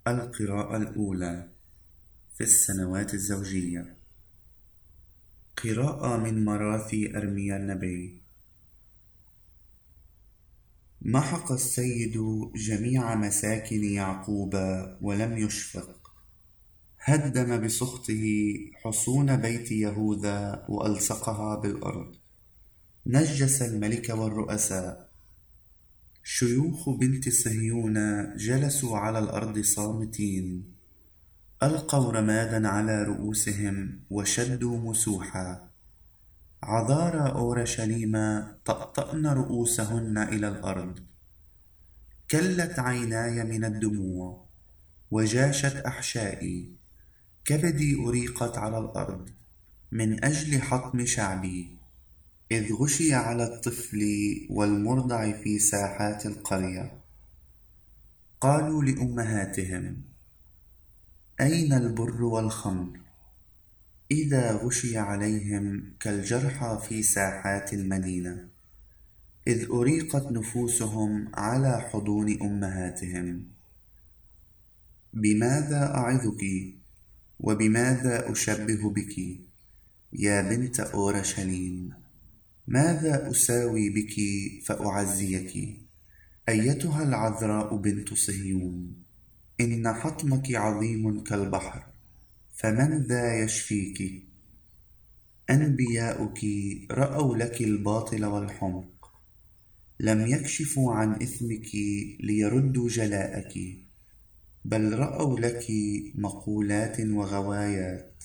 القراءة الأولى في السنوات الزوجية. قراءة من مراثي أرميا النبي. محق السيد جميع مساكن يعقوب ولم يشفق، هدم بسخطه حصون بيت يهوذا وألصقها بالأرض، نجس الملك والرؤساء. شيوخ بنت صهيون جلسوا على الأرض صامتين، ألقوا رمادا على رؤوسهم وشدوا مسوحا. عذارى أورشليم طأطأن رؤوسهن إلى الأرض. كلت عيناي من الدموع وجاشت أحشائي، كبدي أريقت على الأرض من أجل حطم شعبي، إذ غشي على الطفل والمرضع في ساحات القرية. قالوا لأمهاتهم: أين البر والخمر؟ إذا غشي عليهم كالجرحى في ساحات المدينة، إذ أريقت نفوسهم على حضون أمهاتهم. بماذا أعظك وبماذا أشبه بك يا بنت أورشليم؟ ماذا أساوي بك فأعزيك أيتها العذراء بنت صهيون؟ إن حطمك عظيم كالبحر، فمن ذا يشفيك؟ أنبياؤك رأوا لك الباطل والحمق، لم يكشفوا عن إثمك ليردوا جلاءك، بل رأوا لك مقولات وغوايات.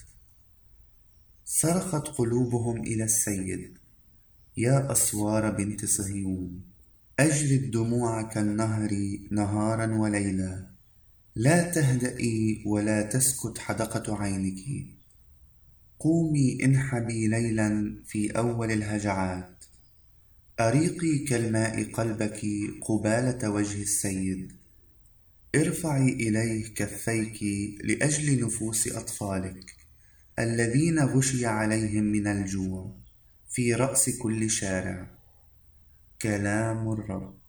صرخت قلوبهم إلى السيد: يا أسوار بنت صهيون، أجري الدموع كالنهر نهارا وليلا، لا تهدئي ولا تسكت حدقة عينك. قومي انحبي ليلا في أول الهجعات، أريقي كالماء قلبك قبالة وجه السيد. ارفعي إليه كفيك لأجل نفوس أطفالك الذين غشي عليهم من الجوع في رأس كل شارع. كلام الرب.